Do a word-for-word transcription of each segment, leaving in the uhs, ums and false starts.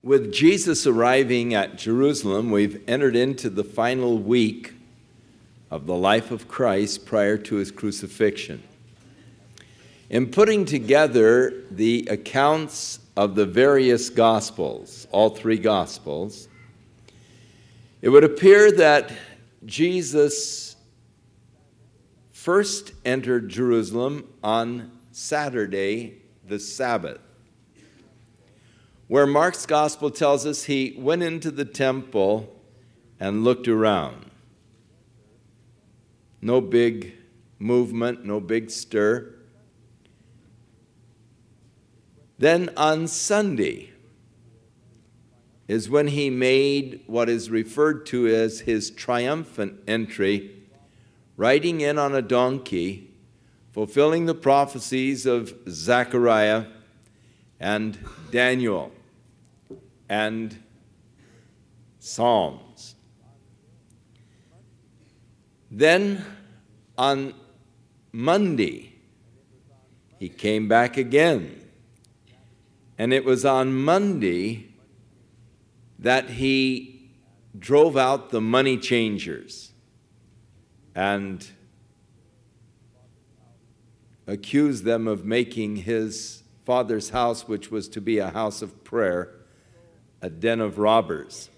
With Jesus arriving at Jerusalem, we've entered into the final week of the life of Christ prior to his crucifixion. In putting together the accounts of the various Gospels, all three Gospels, it would appear that Jesus first entered Jerusalem on Saturday, the Sabbath, where Mark's Gospel tells us he went into the temple and looked around. No big movement, no big stir. Then on Sunday is when he made what is referred to as his triumphant entry, riding in on a donkey, fulfilling the prophecies of Zechariah and Daniel and Psalms. Then on Monday, he came back again. And it was on Monday that he drove out the money changers and accused them of making his Father's house, which was to be a house of prayer, a den of robbers.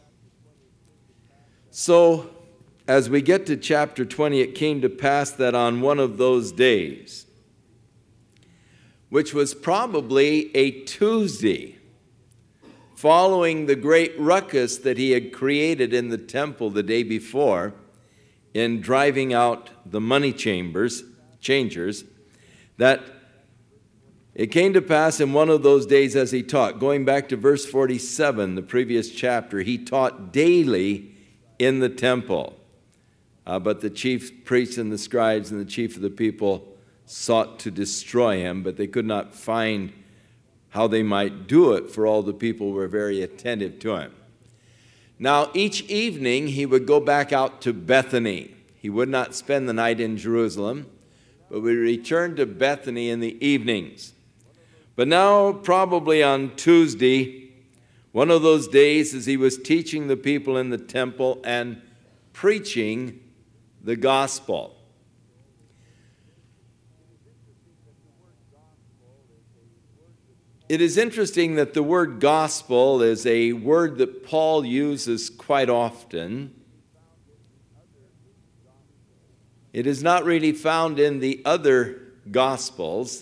So, as we get to chapter twenty, it came to pass that on one of those days, which was probably a Tuesday, following the great ruckus that he had created in the temple the day before in driving out the money chambers, changers, that it came to pass in one of those days as he taught, going back to verse forty-seven, the previous chapter, he taught daily in the temple. Uh, but the chief priests and the scribes and the chief of the people sought to destroy him, but they could not find how they might do it, for all the people were very attentive to him. Now, each evening he would go back out to Bethany. He would not spend the night in Jerusalem, but would return to Bethany in the evenings. But now, probably on Tuesday, one of those days as he was teaching the people in the temple and preaching the gospel. It is interesting that the word gospel is a word that Paul uses quite often. It is not really found in the other gospels,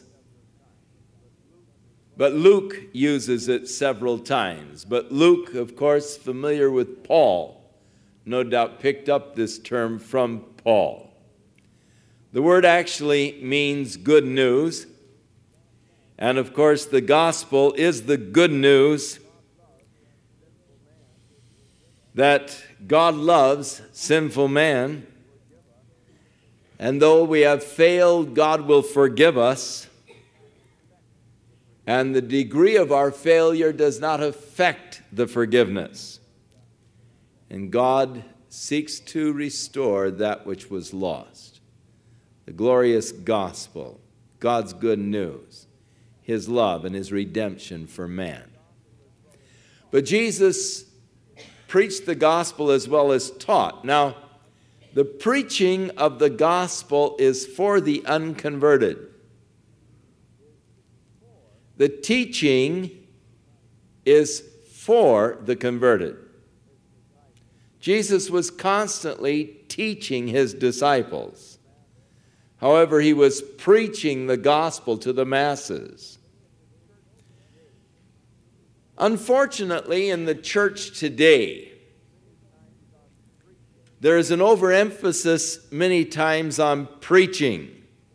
but Luke uses it several times. But Luke, of course, familiar with Paul, no doubt picked up this term from Paul. The word actually means good news. And of course, the gospel is the good news that God loves sinful man. And though we have failed, God will forgive us. And the degree of our failure does not affect the forgiveness. And God seeks to restore that which was lost. The glorious gospel, God's good news, his love and his redemption for man. But Jesus preached the gospel as well as taught. Now, the preaching of the gospel is for the unconverted. The teaching is for the converted. Jesus was constantly teaching his disciples. However, he was preaching the gospel to the masses. Unfortunately, in the church today, there is an overemphasis many times on preaching,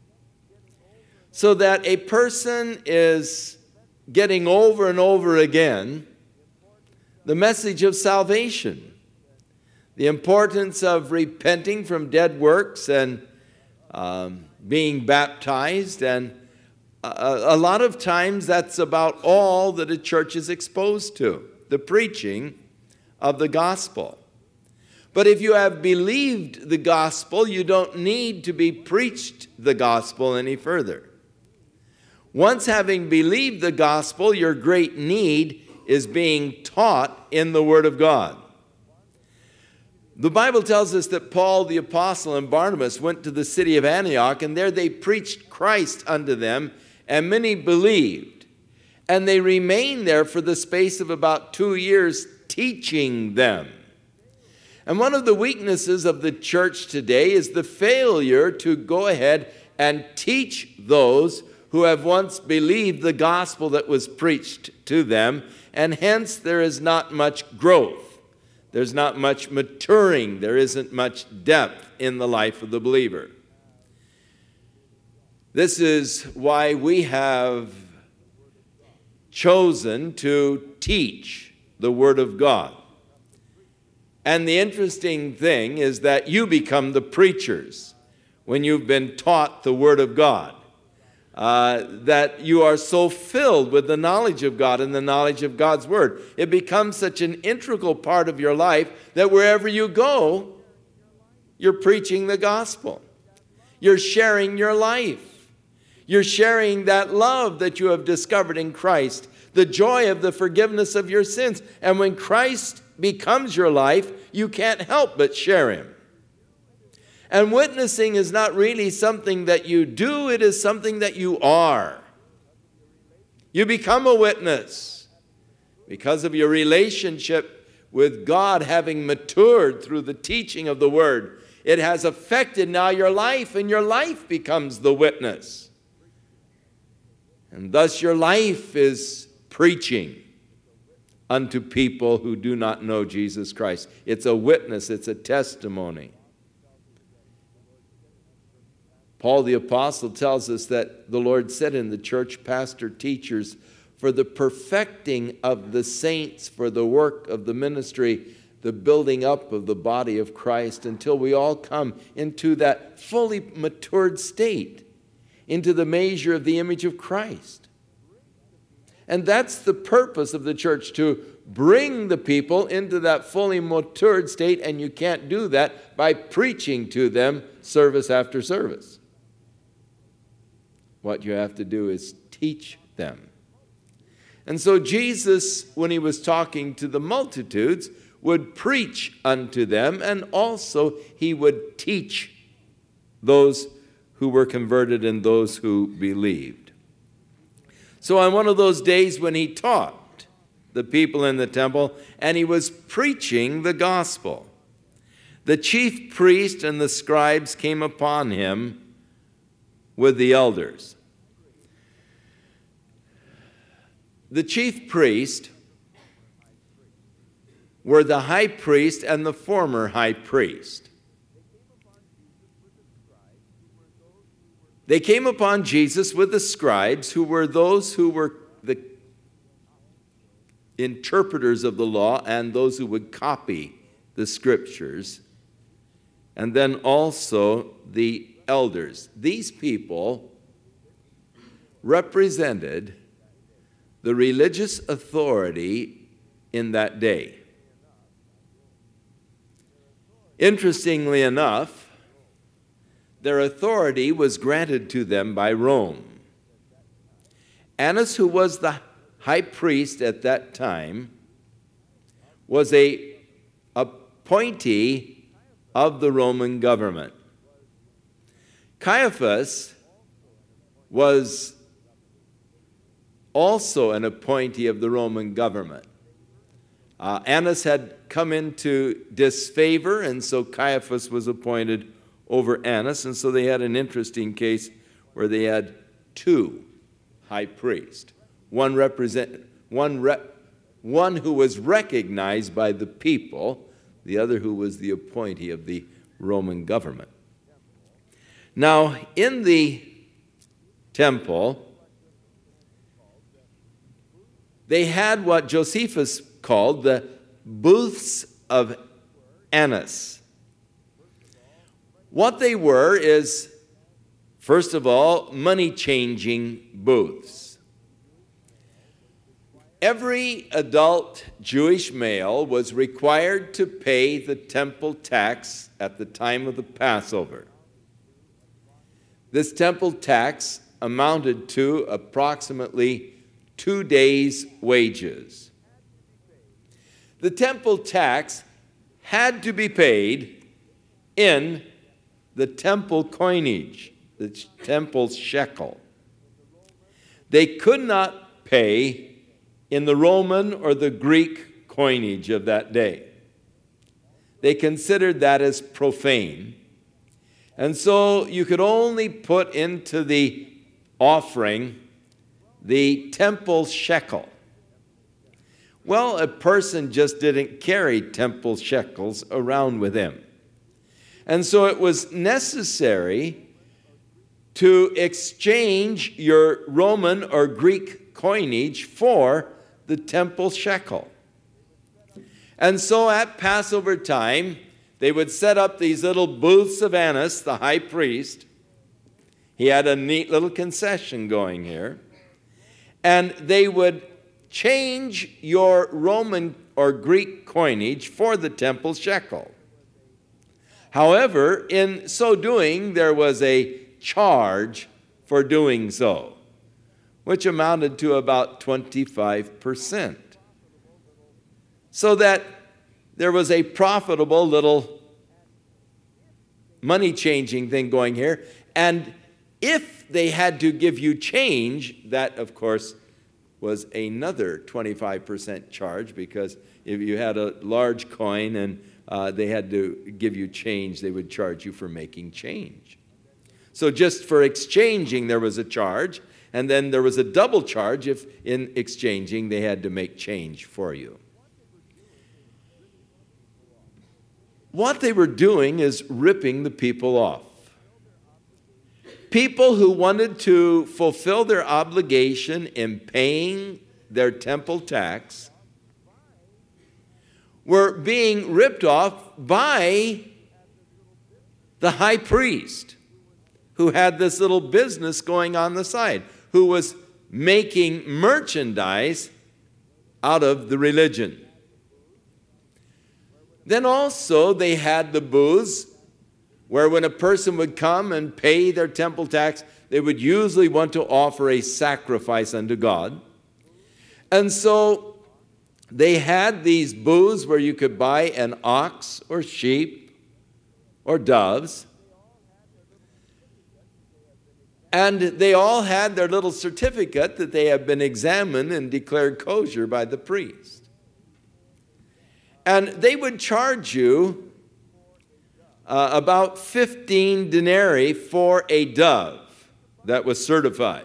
so that a person is getting over and over again the message of salvation, the importance of repenting from dead works and um, being baptized, and a, a lot of times that's about all that a church is exposed to, the preaching of the gospel. But if you have believed the gospel, you don't need to be preached the gospel any further. Once having believed the gospel, your great need is being taught in the Word of God. The Bible tells us that Paul the apostle and Barnabas went to the city of Antioch, and there they preached Christ unto them, and many believed. And they remained there for the space of about two years, teaching them. And one of the weaknesses of the church today is the failure to go ahead and teach those who have once believed the gospel that was preached to them, and hence there is not much growth. There's not much maturing. There isn't much depth in the life of the believer. This is why we have chosen to teach the Word of God. And the interesting thing is that you become the preachers when you've been taught the Word of God. Uh, that you are so filled with the knowledge of God and the knowledge of God's Word. It becomes such an integral part of your life that wherever you go, you're preaching the gospel. You're sharing your life. You're sharing that love that you have discovered in Christ, the joy of the forgiveness of your sins. And when Christ becomes your life, you can't help but share Him. And witnessing is not really something that you do, it is something that you are. You become a witness because of your relationship with God having matured through the teaching of the Word. It has affected now your life, and your life becomes the witness. And thus your life is preaching unto people who do not know Jesus Christ. It's a witness, it's a testimony. Paul the apostle tells us that the Lord said in the church, pastor, teachers, for the perfecting of the saints, for the work of the ministry, the building up of the body of Christ, until we all come into that fully matured state, into the measure of the image of Christ. And that's the purpose of the church, to bring the people into that fully matured state, and you can't do that by preaching to them service after service. What you have to do is teach them. And so Jesus, when he was talking to the multitudes, would preach unto them, and also he would teach those who were converted and those who believed. So on one of those days when he taught the people in the temple, and he was preaching the gospel, the chief priest and the scribes came upon him with the elders. The chief priest were the high priest and the former high priest. They came upon Jesus with the scribes, who were those who were the interpreters of the law and those who would copy the scriptures, and then also the elders. These people represented the religious authority in that day. Interestingly enough, their authority was granted to them by Rome. Annas, who was the high priest at that time, was a appointee of the Roman government. Caiaphas was also an appointee of the Roman government. Uh, Annas had come into disfavor, and so Caiaphas was appointed over Annas, and so they had an interesting case where they had two high priests. One represent one rep, one who was recognized by the people, the other who was the appointee of the Roman government. Now, in the temple, they had what Josephus called the booths of Annas. What they were is, first of all, money-changing booths. Every adult Jewish male was required to pay the temple tax at the time of the Passover. This temple tax amounted to approximately two days' wages. the temple tax had to be paid in the temple coinage, the temple shekel. They could not pay in the Roman or the Greek coinage of that day. They considered that as profane. And so you could only put into the offering the temple shekel. Well, a person just didn't carry temple shekels around with him. And so it was necessary to exchange your Roman or Greek coinage for the temple shekel. And so at Passover time, they would set up these little booths of Annas, the high priest. He had a neat little concession going here. And they would change your Roman or Greek coinage for the temple shekel. However, in so doing, there was a charge for doing so, which amounted to about twenty-five percent. So that there was a profitable little money-changing thing going here. And if they had to give you change, that, of course, was another twenty-five percent charge, because if you had a large coin and uh, they had to give you change, they would charge you for making change. So just for exchanging, there was a charge, and then there was a double charge if in exchanging they had to make change for you. What they were doing is ripping the people off. People who wanted to fulfill their obligation in paying their temple tax were being ripped off by the high priest, who had this little business going on the side, who was making merchandise out of the religion. Then also they had the booths where when a person would come and pay their temple tax, they would usually want to offer a sacrifice unto God. And so they had these booths where you could buy an ox or sheep or doves. And they all had their little certificate that they have been examined and declared kosher by the priest. And they would charge you uh, about fifteen denarii for a dove that was certified.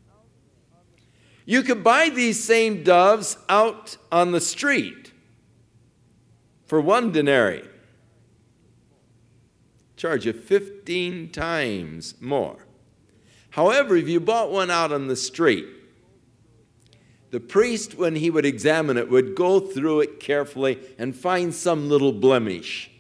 You could buy these same doves out on the street for one denarii. Charge you fifteen times more. However, if you bought one out on the street, the priest, when he would examine it, would go through it carefully and find some little blemish.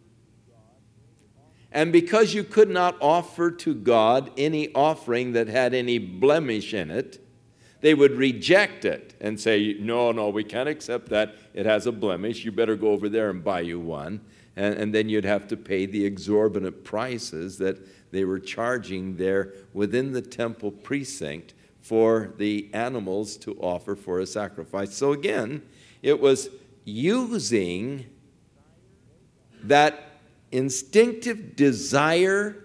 And because you could not offer to God any offering that had any blemish in it, they would reject it and say, no, no, we can't accept that. It has a blemish. You better go over there and buy you one. And, and then you'd have to pay the exorbitant prices that they were charging there within the temple precinct for the animals to offer for a sacrifice. So again, it was using that instinctive desire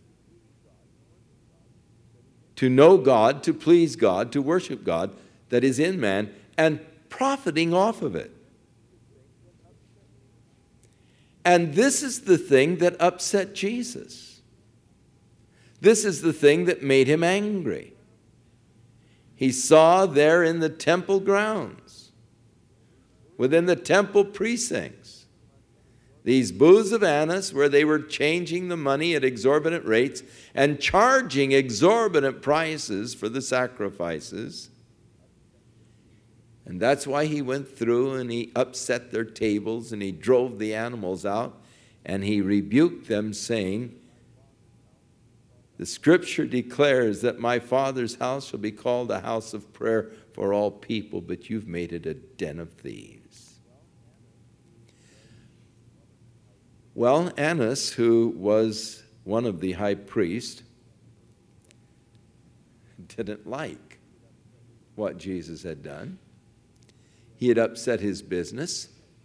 to know God, to please God, to worship God that is in man, and profiting off of it. And this is the thing that upset Jesus. This is the thing that made him angry. He saw there in the temple grounds, within the temple precincts, these booths of Annas where they were changing the money at exorbitant rates and charging exorbitant prices for the sacrifices. And that's why he went through and he upset their tables and he drove the animals out and he rebuked them, saying, the scripture declares that my Father's house shall be called a house of prayer for all people, but you've made it a den of thieves. Well, Annas, who was one of the high priests, didn't like what Jesus had done. He had upset his business.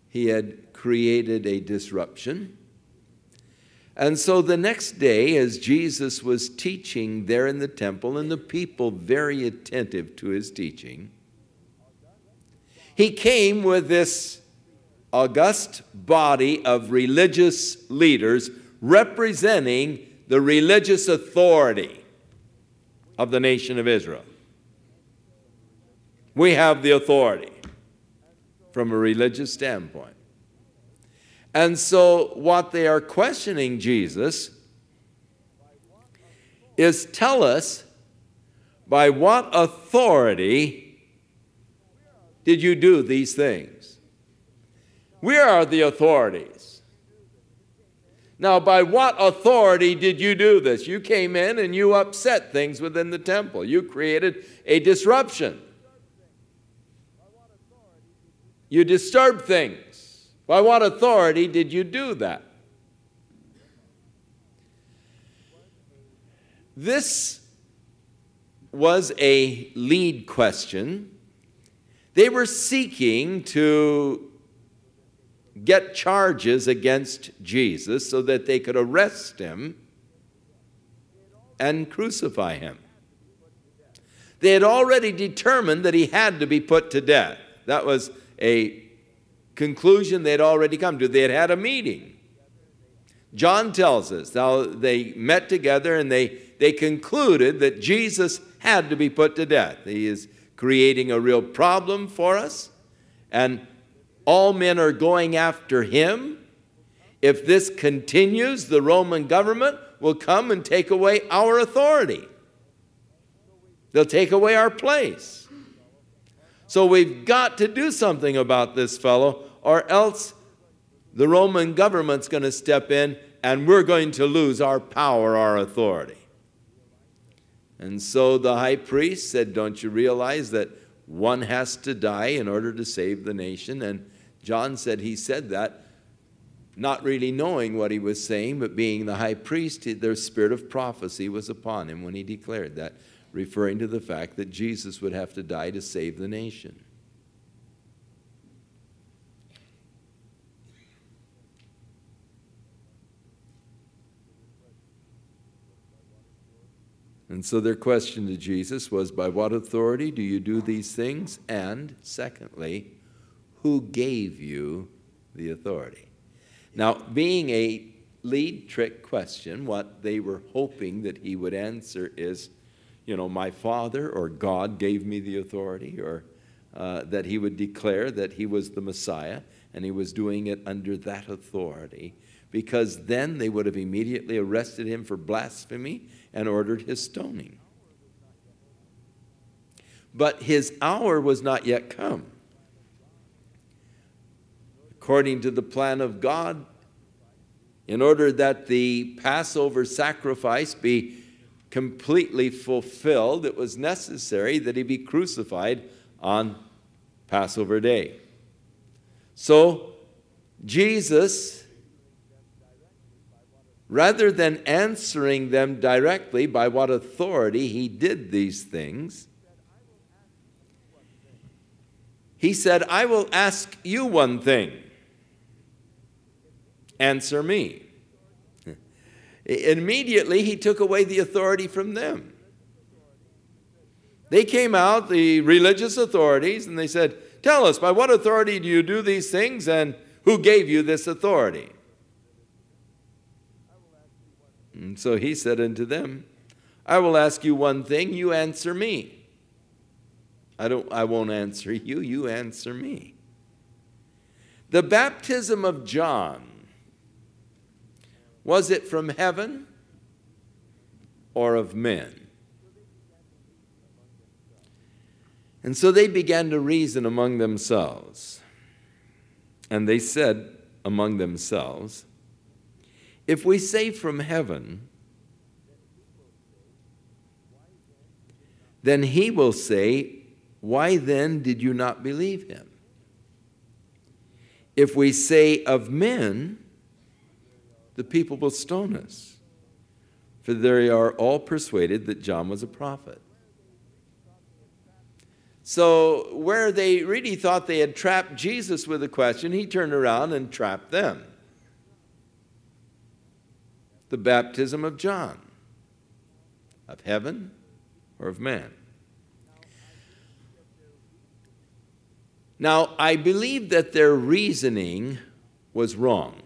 he had created a disruption. And so the next day, as Jesus was teaching there in the temple, and the people very attentive to his teaching, he came with this august body of religious leaders representing the religious authority of the nation of Israel. We have the authority from a religious standpoint. And so what they are questioning Jesus is, tell us, by what authority did you do these things? We are the authorities. Now, by what authority did you do this? You came in and you upset things within the temple. You created a disruption. You disturbed things. By what authority did you do that? This was a lead question. They were seeking to get charges against Jesus so that they could arrest him and crucify him. They had already determined that he had to be put to death. That was a conclusion they had already come to. They had had a meeting. John tells us how they met together and they, they concluded that Jesus had to be put to death. He is creating a real problem for us, and all men are going after him. If this continues, the Roman government will come and take away our authority. They'll take away our place. So we've got to do something about this fellow, or else the Roman government's going to step in and we're going to lose our power, our authority. And so the high priest said, don't you realize that one has to die in order to save the nation? And John said he said that, not really knowing what he was saying, but being the high priest, the spirit of prophecy was upon him when he declared that, referring to the fact that Jesus would have to die to save the nation. And so their question to Jesus was, by what authority do you do these things? And secondly, who gave you the authority? Now, being a lead trick question, what they were hoping that he would answer is, you know, my Father or God gave me the authority, or uh, that he would declare that he was the Messiah and he was doing it under that authority, because then they would have immediately arrested him for blasphemy and ordered his stoning. But his hour was not yet come. According to the plan of God, in order that the Passover sacrifice be completely fulfilled, it was necessary that he be crucified on Passover Day. So Jesus, rather than answering them directly by what authority he did these things, he said, I will ask you one thing. Answer me. Immediately, he took away the authority from them. They came out, the religious authorities, and they said, tell us, by what authority do you do these things, and who gave you this authority? And so he said unto them, I will ask you one thing, you answer me. I don't, I won't answer you, you answer me. The baptism of John, was it from heaven or of men? And so they began to reason among themselves. And they said among themselves, if we say from heaven, then he will say, why then did you not believe him? If we say of men, the people will stone us, for they are all persuaded that John was a prophet. So where they really thought they had trapped Jesus with a question, he turned around and trapped them. The baptism of John, of heaven or of man? Now, I believe that their reasoning was wrong.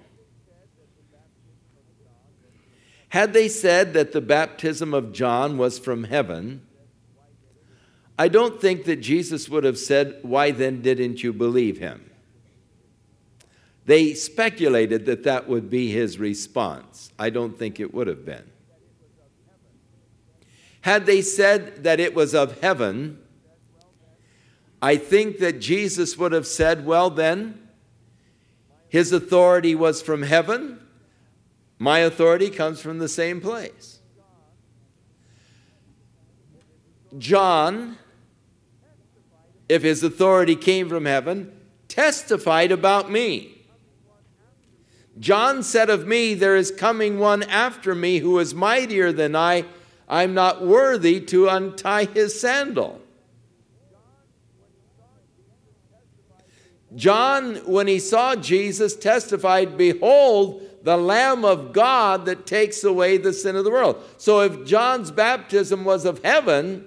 Had they said that the baptism of John was from heaven, I don't think that Jesus would have said, "Why then didn't you believe him?" They speculated that that would be his response. I don't think it would have been. Had they said that it was of heaven, I think that Jesus would have said, "Well then, his authority was from heaven. My authority comes from the same place." John, if his authority came from heaven, testified about me. John said of me, "There is coming one after me who is mightier than I. I'm not worthy to untie his sandal." John, when he saw Jesus, testified, "Behold, the Lamb of God that takes away the sin of the world." So if John's baptism was of heaven,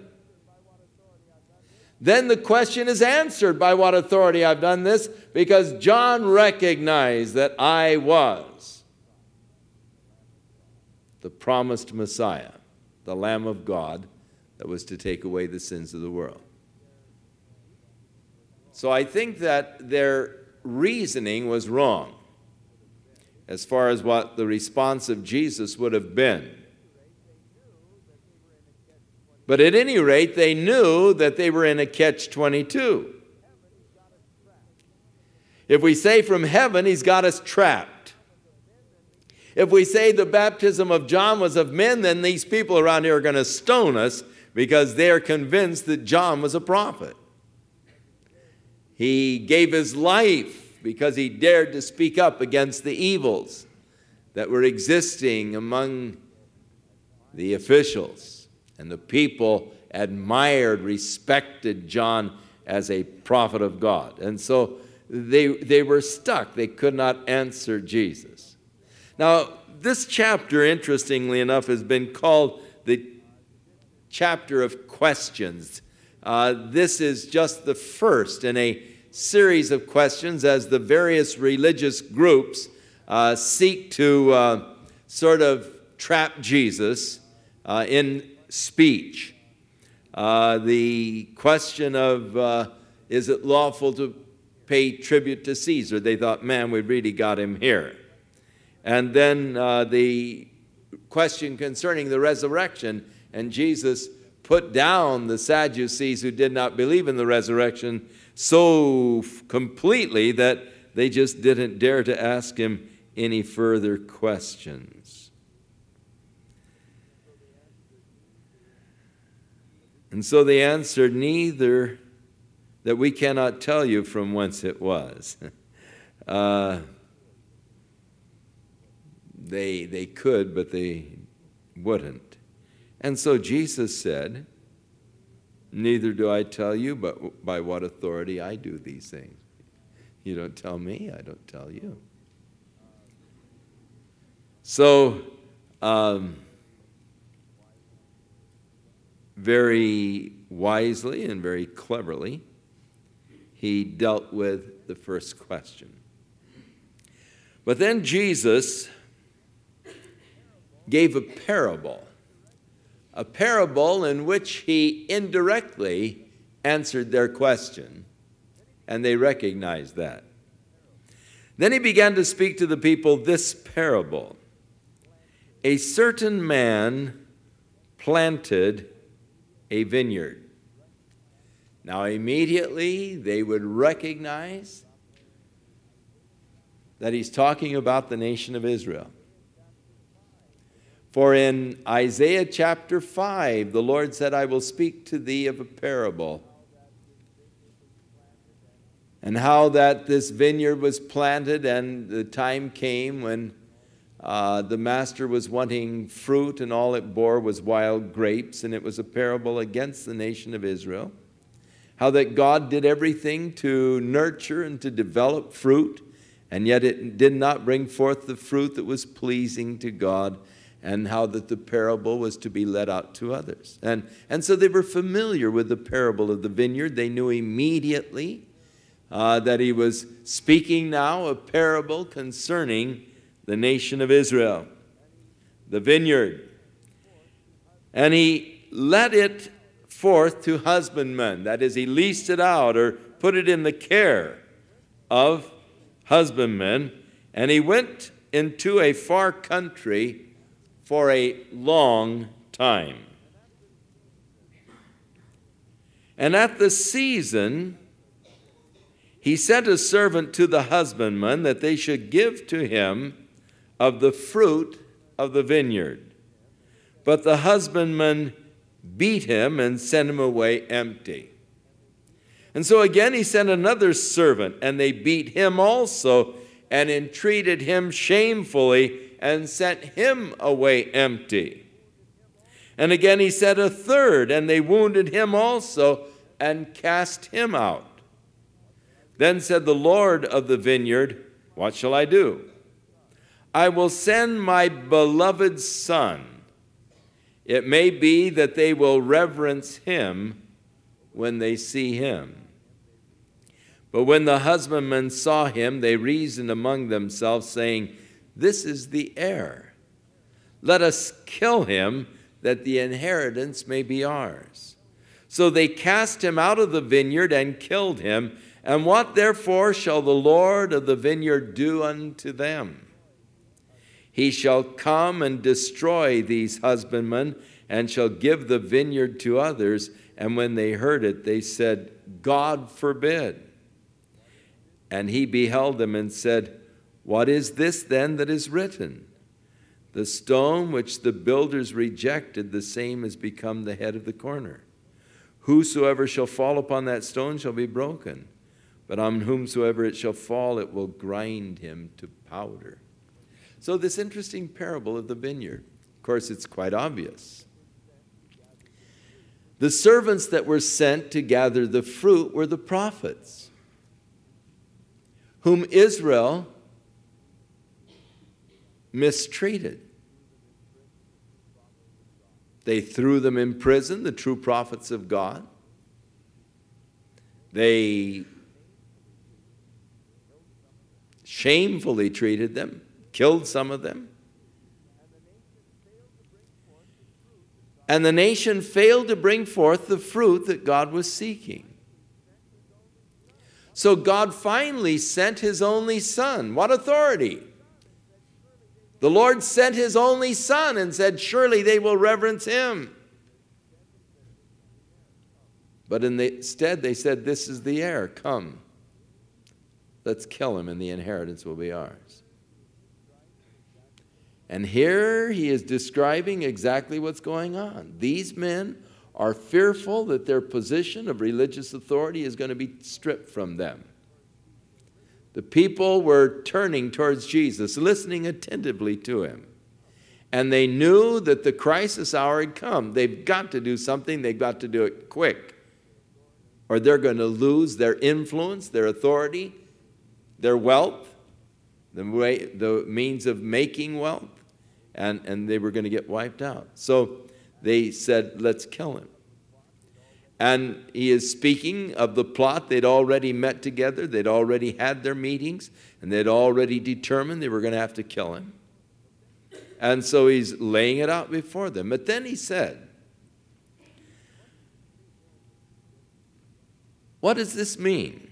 then the question is answered, by what authority I've done this, because John recognized that I was the promised Messiah, the Lamb of God that was to take away the sins of the world. So I think that their reasoning was wrong as far as what the response of Jesus would have been. But at any rate, they knew that they were in a catch twenty-two. If we say from heaven, he's got us trapped. If we say the baptism of John was of men, then these people around here are going to stone us because they are convinced that John was a prophet. He gave his life because he dared to speak up against the evils that were existing among the officials. And the people admired, respected John as a prophet of God. And so they, they were stuck. They could not answer Jesus. Now, this chapter, interestingly enough, has been called the chapter of questions. Uh, this is just the first in a series of questions as the various religious groups uh, seek to uh, sort of trap Jesus uh, in speech. Uh, the question of uh, is it lawful to pay tribute to Caesar? They thought, man, we really got him here. And then uh, the question concerning the resurrection, and Jesus put down the Sadducees who did not believe in the resurrection so f- completely that they just didn't dare to ask him any further questions. And so they answered, "Neither, that we cannot tell you from whence it was." uh, they, they could, but they wouldn't. And so Jesus said, "Neither do I tell you, but by what authority I do these things. You don't tell me, I don't tell you." So, um, very wisely and very cleverly, he dealt with the first question. But then Jesus gave a parable, a parable in which he indirectly answered their question, and they recognized that. Then he began to speak to the people this parable. A certain man planted a vineyard. Now immediately they would recognize that he's talking about the nation of Israel. For in Isaiah chapter five, the Lord said, "I will speak to thee of a parable." And how that this vineyard was planted, and the time came when uh, the master was wanting fruit, and all it bore was wild grapes, and it was a parable against the nation of Israel. how that God did everything to nurture and to develop fruit, and yet it did not bring forth the fruit that was pleasing to God, and how that the parable was to be let out to others. And, and so they were familiar with the parable of the vineyard. They knew immediately uh, that he was speaking now a parable concerning the nation of Israel, the vineyard. And he let it forth to husbandmen. That is, he leased it out or put it in the care of husbandmen. And he went into a far country for a long time. And at the season, he sent a servant to the husbandman that they should give to him of the fruit of the vineyard. But the husbandman beat him and sent him away empty. And so again he sent another servant, and they beat him also, and entreated him shamefully, and sent him away empty. And again he sent a third, and they wounded him also, and cast him out. Then said the Lord of the vineyard, what shall I do? I will send my beloved son. It may be that they will reverence him when they see him. But when the husbandmen saw him, they reasoned among themselves, saying, this is the heir. Let us kill him, that the inheritance may be ours. So they cast him out of the vineyard and killed him. And what therefore shall the Lord of the vineyard do unto them? He shall come and destroy these husbandmen, and shall give the vineyard to others. And when they heard it, they said, God forbid. And he beheld them and said, what is this then that is written? The stone which the builders rejected, the same has become the head of the corner. Whosoever shall fall upon that stone shall be broken, but on whomsoever it shall fall, it will grind him to powder. So this interesting parable of the vineyard, of course, it's quite obvious. The servants that were sent to gather the fruit were the prophets, whom Israel mistreated. They threw them in prison, the true prophets of God. They shamefully treated them, killed some of them. And the nation failed to bring forth the fruit that God was seeking. So God finally sent his only son. What authority? The Lord sent his only son and said, surely they will reverence him. But instead they said, this is the heir, come. Let's kill him and the inheritance will be ours. And here he is describing exactly what's going on. These men are fearful that their position of religious authority is going to be stripped from them. The people were turning towards Jesus, listening attentively to him. And they knew that the crisis hour had come. They've got to do something. They've got to do it quick, or they're going to lose their influence, their authority, their wealth, the way, the means of making wealth, and, and they were going to get wiped out. So they said, let's kill him. And he is speaking of the plot. They'd already met together. They'd already had their meetings, and they'd already determined they were going to have to kill him. And so he's laying it out before them. But then he said, what does this mean?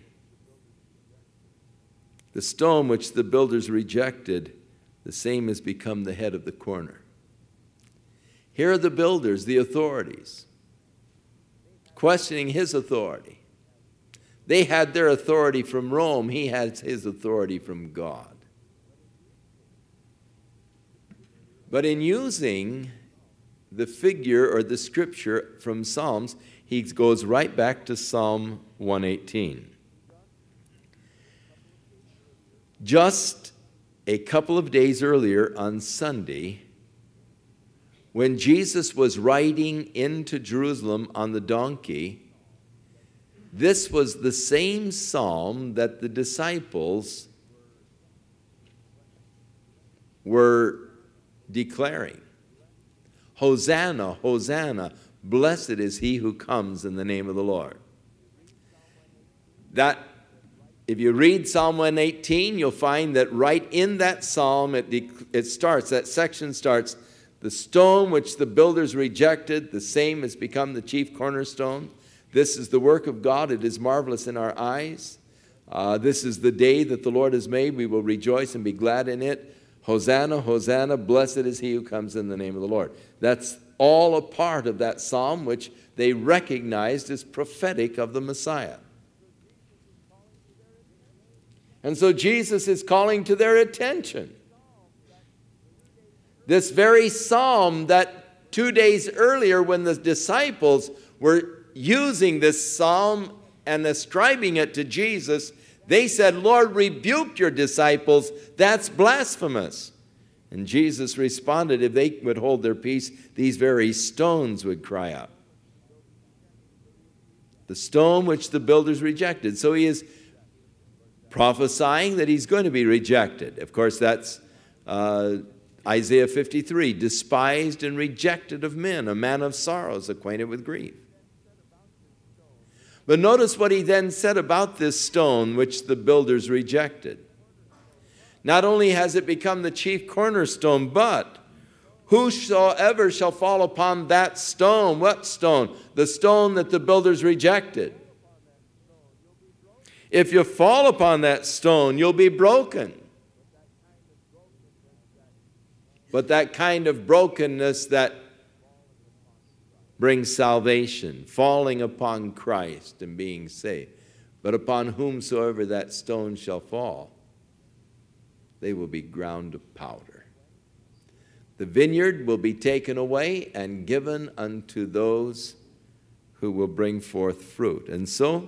The stone which the builders rejected, the same has become the head of the corner. Here are the builders, the authorities, questioning his authority. They had their authority from Rome. He had his authority from God. But in using the figure or the scripture from Psalms, he goes right back to Psalm one eighteen. Just a couple of days earlier on Sunday, when Jesus was riding into Jerusalem on the donkey, This was the same psalm that the disciples were declaring. Hosanna, Hosanna, blessed is he who comes in the name of the Lord. That, if you read Psalm one eighteen, you'll find that right in that psalm, it, it starts, that section starts, the stone which the builders rejected, the same has become the chief cornerstone. This is the work of God. It is marvelous in our eyes. Uh, this is the day that the Lord has made. We will rejoice and be glad in it. Hosanna, Hosanna, blessed is he who comes in the name of the Lord. That's all a part of that psalm, which they recognized as prophetic of the Messiah. And so Jesus is calling to their attention. This very psalm that two days earlier, when the disciples were using this psalm and ascribing it to Jesus, they said, Lord, rebuke your disciples. That's blasphemous. And Jesus responded, if they would hold their peace, these very stones would cry out. The stone which the builders rejected. So he is prophesying that he's going to be rejected. Of course, that's uh, Isaiah fifty-three, despised and rejected of men, a man of sorrows, acquainted with grief. But notice what he then said about this stone which the builders rejected. Not only has it become the chief cornerstone, but whosoever shall fall upon that stone, what stone? The stone that the builders rejected. If you fall upon that stone, you'll be broken. But that kind of brokenness that brings salvation, falling upon Christ and being saved. But upon whomsoever that stone shall fall, they will be ground to powder. The vineyard will be taken away and given unto those who will bring forth fruit. And so,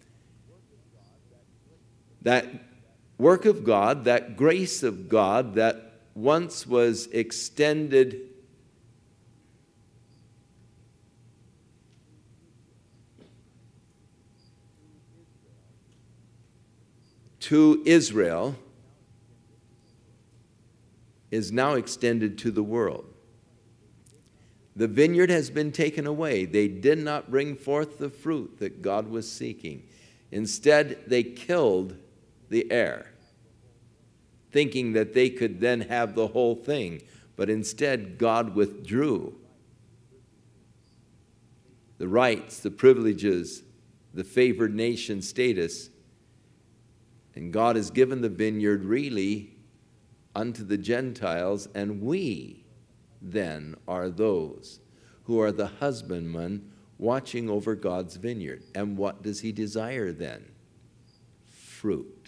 that work of God, that grace of God that once was extended to Israel is now extended to the world. The vineyard has been taken away. They did not bring forth the fruit that God was seeking. Instead, they killed the heir, thinking that they could then have the whole thing. But instead, God withdrew the rights, the privileges, the favored nation status. And God has given the vineyard really unto the Gentiles, and we then are those who are the husbandmen watching over God's vineyard. And what does he desire then? Fruit.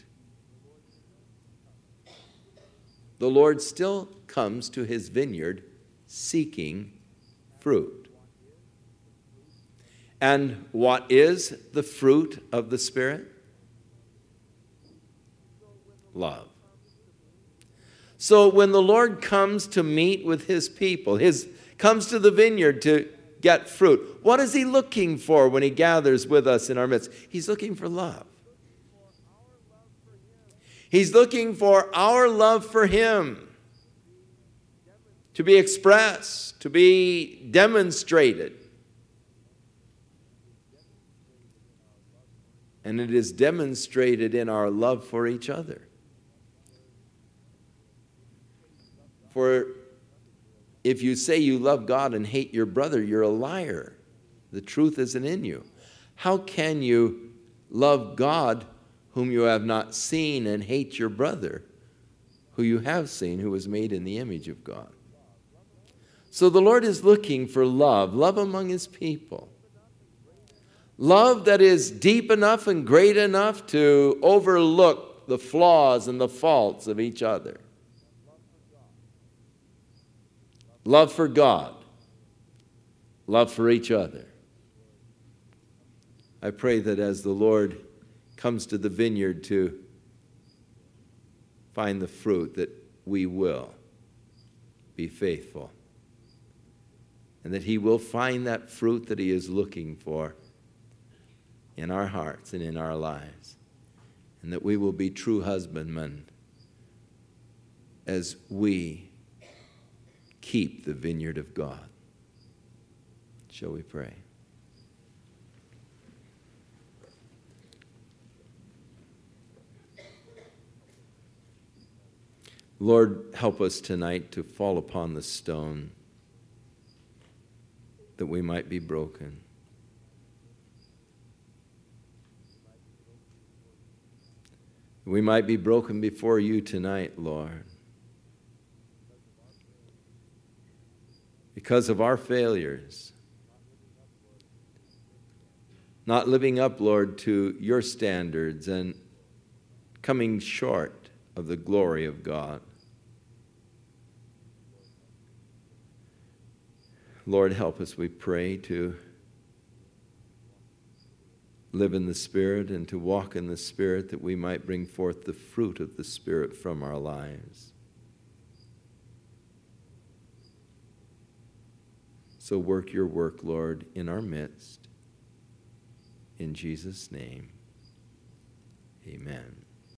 The Lord still comes to his vineyard seeking fruit. And what is the fruit of the Spirit? Love. So when the Lord comes to meet with his people, his comes to the vineyard to get fruit, what is he looking for when he gathers with us in our midst? He's looking for love. He's looking for our love for him to be expressed, to be demonstrated. And it is demonstrated in our love for each other. For if you say you love God and hate your brother, you're a liar. The truth isn't in you. How can you love God whom you have not seen and hate your brother who you have seen, who was made in the image of God? So the Lord is looking for love, love among his people. Love that is deep enough and great enough to overlook the flaws and the faults of each other. Love for God. Love for each other. I pray that as the Lord comes to the vineyard to find the fruit, that we will be faithful. And that he will find that fruit that he is looking for in our hearts and in our lives, and that we will be true husbandmen as we keep the vineyard of God. Shall we pray? Lord, help us tonight to fall upon the stone that we might be broken. We might be broken before you tonight, Lord, because of our failures, not living up, Lord, to your standards and coming short of the glory of God. Lord, help us, we pray, to live in the Spirit and to walk in the Spirit, that we might bring forth the fruit of the Spirit from our lives. So work your work, Lord, in our midst. In Jesus' name, amen.